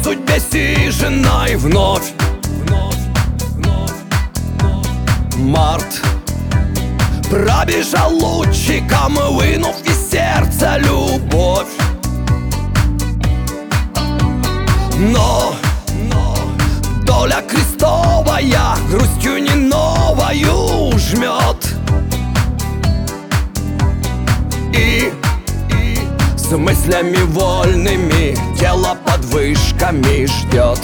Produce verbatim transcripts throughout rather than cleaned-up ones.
судьбе сиженной вновь. Март пробежал лучиком, вынув из сердца любовь. Но, но доля крестовая грустью не новою жмет. И, и с мыслями вольными тело под вышками ждет.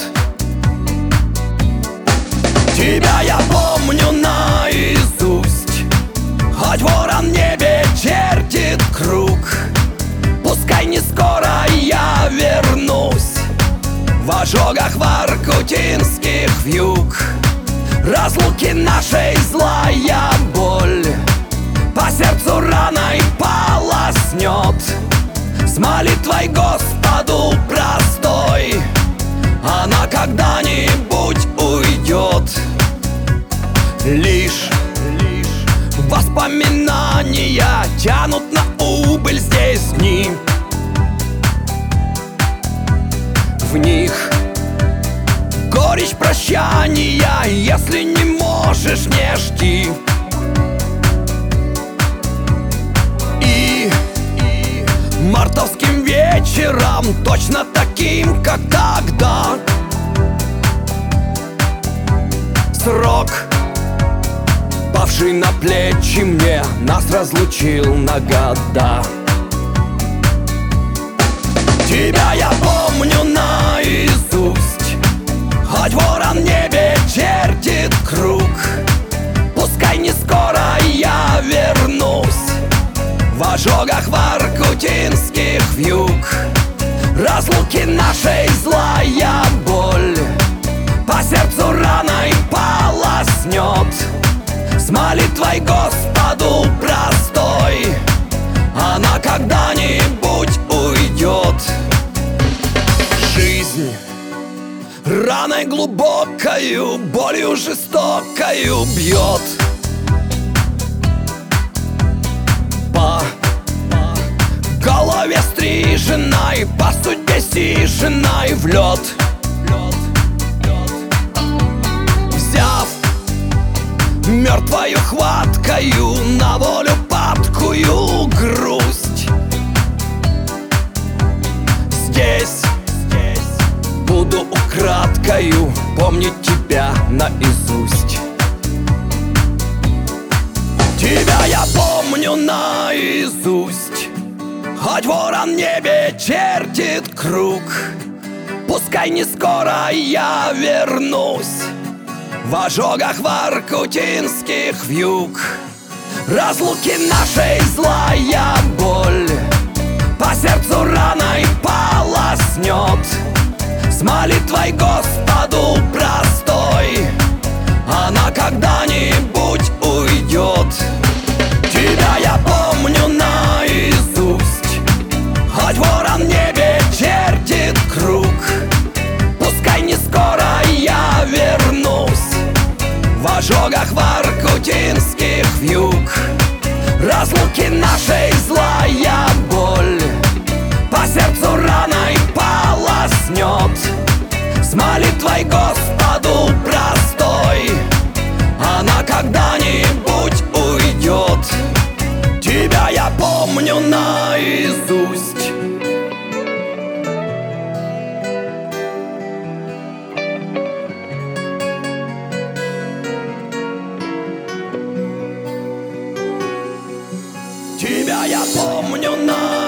Тебя я помню наизусть, хоть ворон в небе чертит круг. Пускай не скоро я вернусь в ожогах воркутинских вьюг. Разлуки нашей злая боль по сердцу раной полоснет. С молитвой Господу простой она когда-нибудь уйдет. Лишь, лишь воспоминания тянут на убыль здесь дни. В них горечь прощания, если не можешь, не жди. И, и мартовским вечером, точно таким, как тогда, срок, павший на плечи мне, нас разлучил на года. Тебя я помню наизусть, хоть ворон в небе чертит круг. Пускай не скоро я вернусь в ожогах воркутинских вьюг. Разлуки нашей злая боль по сердцу раной полоснет. С молитвой Господу простой она когда-нибудь уйдет. Жизнь раной глубокою, болью жестокою бьет по, по голове стриженной, по судьбе сиженной в лед. Взяв мертвою хваткою на волю падкую грусть, здесь, здесь буду украдкою помнить тебя наизусть. Тебя я помню наизусть, хоть ворон в небе чертит круг. Пускай не скоро я вернусь в ожогах воркутинских вьюг. Разлуки нашей злая боль по сердцу раной полоснет. С молитвой Господу простой она когда-нибудь уйдет. Тебя я помню наизусть, хоть ворон в небе чертит круг. Пускай не скоро я вернусь в ожогах воркутинских вьюг. Разлуки нашей злая боль по сердцу раной полоснет. С молитвой Господу простой она когда-нибудь уйдет. Тебя я помню наизусть. Тебя я помню наизусть.